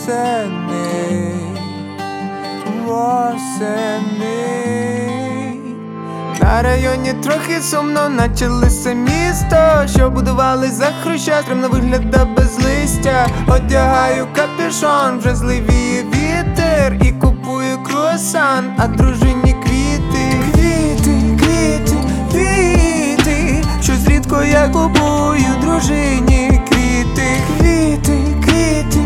На районі трохи сумно, наче лисе місто, що будували за Хруща, стримно вигляда без листя. Одягаю капюшон, вже зливіє вітер, і купую круасан, а дружині квіти. Квіти, квіти, щось рідко я купую дружині квіти. Квіти,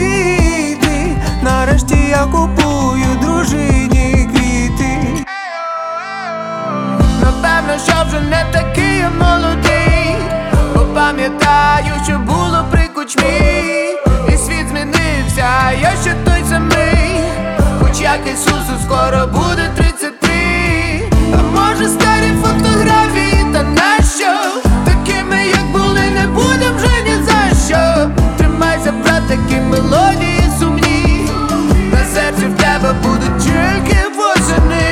нарешті я купую дружині квіти. Напевно, що вже не такий я молодий, бо пам'ятаю, що було при кучмі. І світ змінився, а я ще той самий, хоч як Ісусу скоро буде 33. А може старі фотографії, та нащо? Такими як були, не будем вже ні за що. Тримайся, брат, такі мелодії сумні, на серці в тебе будуть тільки восени.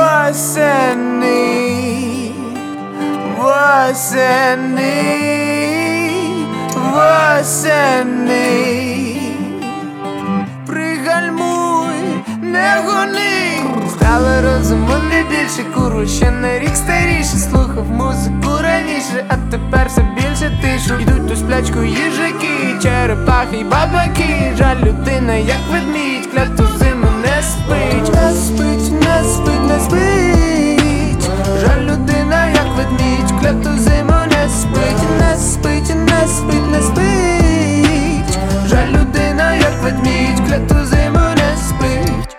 Восени, пригальмуй, не гони. Стало розуму не більше, куру ще на рік старіше. Слухав музику раніше, а тепер все більше тишу. Йдуть у сплячку їжаки, черепахи й бабаки. Жаль, людина як ведмідь, кляту зиму не спить. Не спить, не спить, не спить. Жаль, людина як ведмідь, кляту зиму не спить. Не спить, не спить, не спить. Жаль, людина як ведмідь, кляту зиму не спить.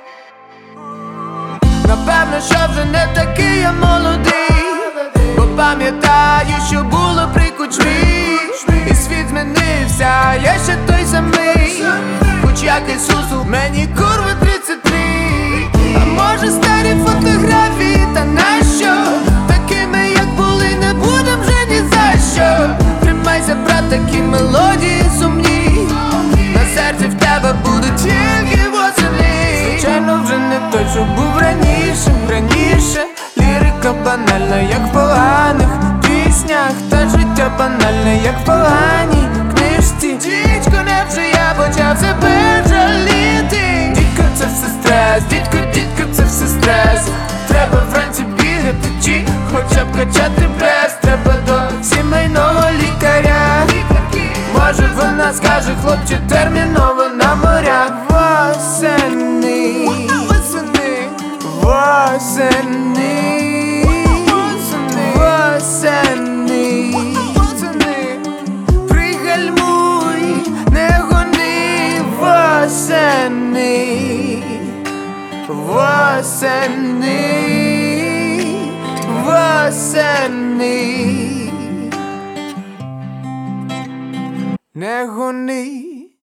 Напевно, що вже не такий я молодий, бо пам'ятаю, що було при кучмі. І світ змінився, а я ще той самий, хоч як Ісусу, мені курва 33. А може старі фотографії, та нащо? Такими як були, не будем вже ні за що. Тримайся, брат, такі мелодії сумні, на серці в тебе будуть тільки восени. Звичайно, вже не той, що був раніше. Лірика банальна, як в поганих піснях, та життя банальне, як в поганій книжці. Дідько, невже я почав себе жаліти? Дідько, це все стрес, дідько, це все стрес. Треба вранці бігати чи хоча б качати прес. Треба до сімейного лікаря, може вона скаже, хлопче, терміново на морях. Восени, пригальмуй, не гони. Восени, не гони.